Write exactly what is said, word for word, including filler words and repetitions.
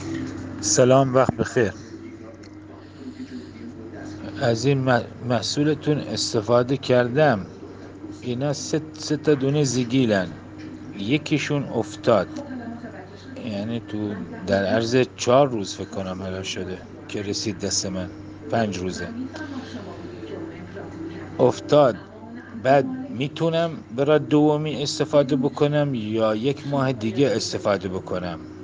سلام، وقت بخیر. از این محصولتون استفاده کردم. اینا سه, سه تا دونه زیگیلن. یکیشون افتاد، یعنی تو در عرض چهار روز فکر کنم الان شده که رسید دست من. پنج روزه افتاد. بعد میتونم برای دومی استفاده بکنم یا یک ماه دیگه استفاده بکنم؟